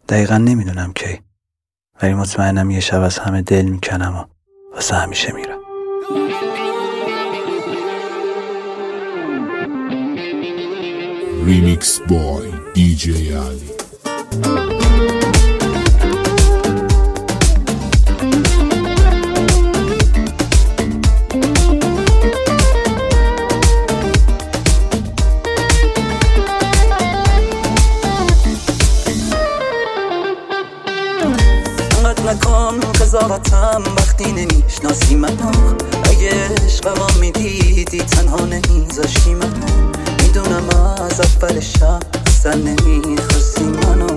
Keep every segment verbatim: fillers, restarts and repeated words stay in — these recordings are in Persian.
دقیقا نمیدونم کی، ولی مطمئنم یه شب از همه دل میکنم و واسه همیشه میرم. ریمیکس بای دی جی علی. نکن قضاوتم وقتی نمیشناسی منو، اگه عشقمو میدیدی تنها نمیذاشتی منو. میدونم از اول شب اصلا نمیخواستی منو.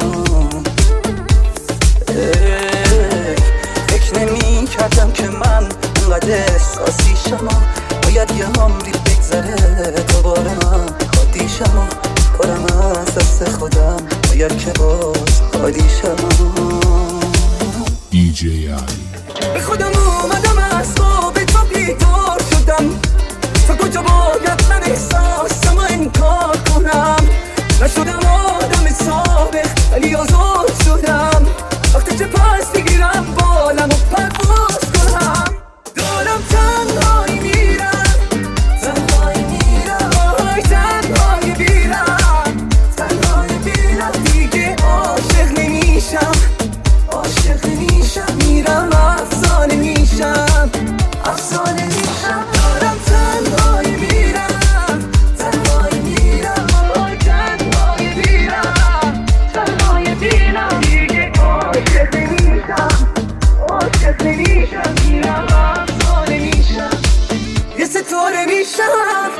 فکر نمیکردم که من انقدر احساسی شما، باید یه عمری بگذره دوباره من خودی شما. پرم از دست خودم باید که باز خودی شما. دی جی علی. به خودم اومدم از خواب تو بیدار شدم، تا کجا باید من احساسم و انکار کنم. نشدم آدم سابق ولی آزاد شدم، وقتی که پس بگیرم بالم و پرواز کنم. دارم تنهایی میرم، تنهایی میرم، آهای تنهایی میرم، تنهایی میرم. دیگه عاشق نمیشم، عاشق نمیشم، میرم افسانه میشم، افسانه میشم. دارم تنهایی میرم، تنهایی میرم، آهای تنهایی میرم، تنهایی میرم. دیگه عاشق نمیشم، عاشق نمیشم، میرم افسانه میشم، یه ستاره میشم.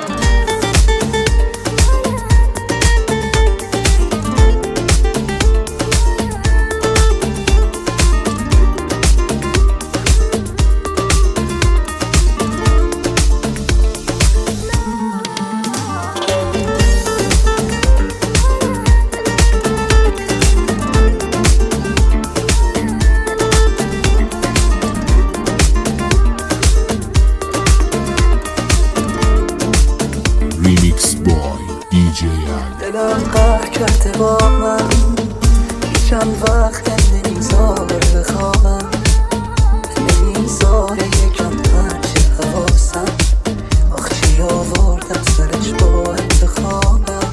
ریمیکس بای دی جی علی. دلم قهر کرده با من، چند وقت نمیذاره بخوابم، نمیذاره یکم هرچی حواسم. آخ چی آوردم سرش با انتخابم،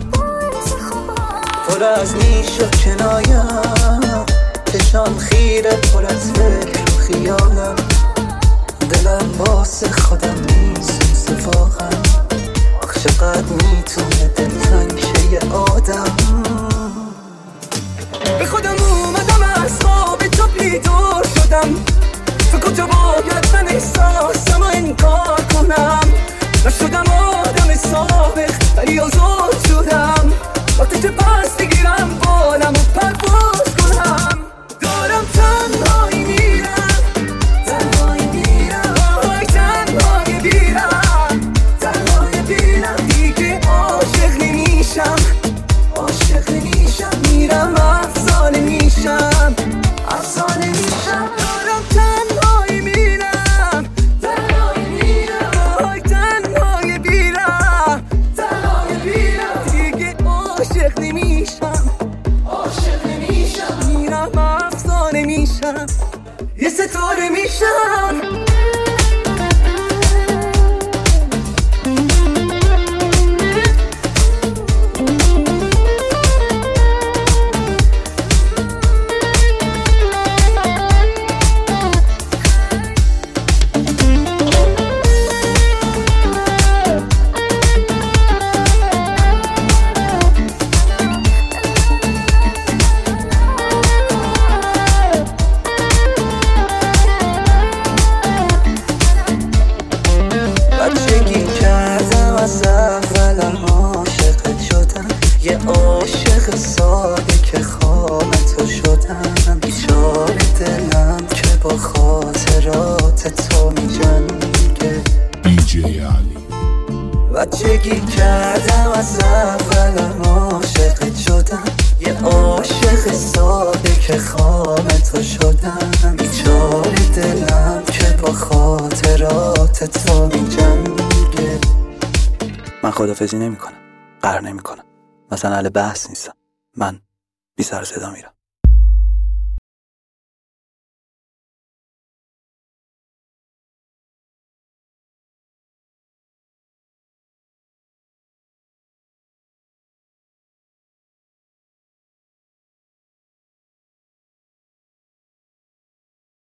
پر از نیش و کنایم، چشام خیره پر از فکر و خیالم. دلم واسه خودم نیست واقعا، آخ چقدر میتونه دلتنگ شه یه آدم. به خودم اومدم از خواب تو بیدار شدم، تو کجا باید من احساسم و انکار کنم. نشدم آدم سابق ولی آزاد شدم، وقتی که پس بگیرم بالم و پرواز کنم. دارم تنهایی میرم، تنهایی میرم، آهای تنهایی میرم، تنهایی میرم. دیگه عاشق نمیشم، عاشق نمیشم، میرم افسانه میشم، افسانه میشم. دارم تنهایی میرم، تنهایی میرم، آهای تنهایی میرم، تنهایی میرم. دیگه عاشق نمیشم، عاشق نمیشم، میرم افسانه میشم، یه ستاره میشم. بچگی کردم از اولم عاشقت شدم، یه عاشق ساده که خواب تو شدم. بیچاره دلم که با خاطرات تو میجنگه. دی جی علی. بچگی کردم از اولم عاشقت شدم، یه عاشق ساده که خواب تو شدم. بیچاره دلم که با خاطرات تو میجنگه. من خدافزی نمی کنم، قهر نمی کنم، مثلا اهل بحث نیستم. من بی سر صدا میرم.